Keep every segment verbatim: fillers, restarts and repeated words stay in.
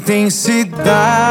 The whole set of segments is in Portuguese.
intensidade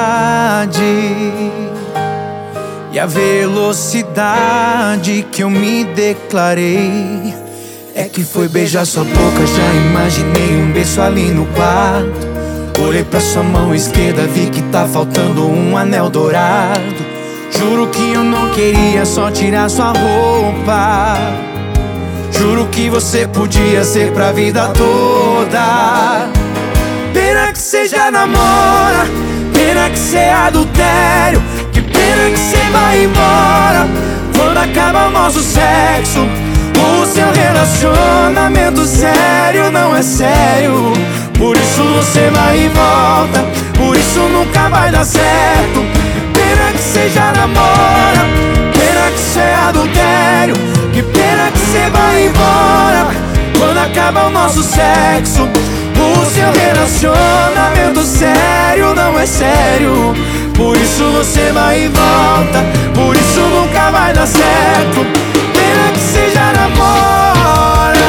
e a velocidade que eu me declarei. É que foi beijar sua boca, já imaginei um beijo ali no quarto. Olhei pra sua mão esquerda, vi que tá faltando um anel dourado. Juro que eu não queria só tirar sua roupa. Juro que você podia ser pra vida toda. Pena que cê já namora, pena que cê é adultério. Que pena que cê vai embora quando acaba o nosso sexo. O seu relacionamento sério não é sério. Por isso você vai e volta, por isso nunca vai dar certo. Pena que cê já namora, pena que cê é adultério. Que pena que cê vai embora quando acaba o nosso sexo. O seu relacionamento sério não é sério. Por isso você vai e volta, por isso nunca vai dar certo. Pena que cê já namora.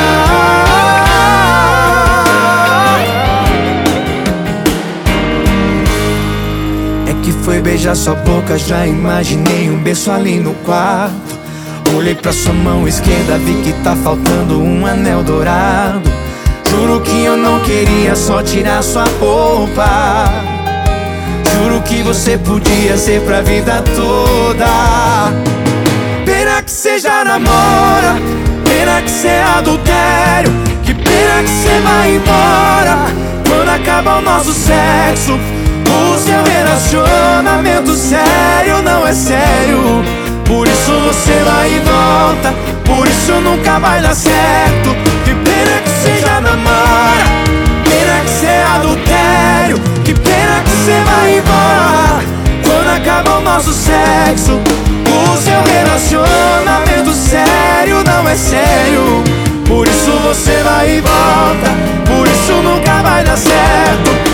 É que foi beijar sua boca, já imaginei um beijo ali no quarto. Olhei pra sua mão esquerda, vi que tá faltando um anel dourado. Juro que eu não queria só tirar sua roupa. Juro que você podia ser pra vida toda. Pena que cê já namora, pena que cê é adultério. Que pena que cê vai embora quando acaba o nosso sexo. O seu relacionamento sério não é sério. Por isso você vai e volta, por isso nunca vai dar certo. Que pena que cê já namora, pena que cê é adultério. Que pena que cê vai embora quando acaba o nosso sexo. O seu relacionamento sério não é sério. Por isso você vai e volta, por isso nunca vai dar certo.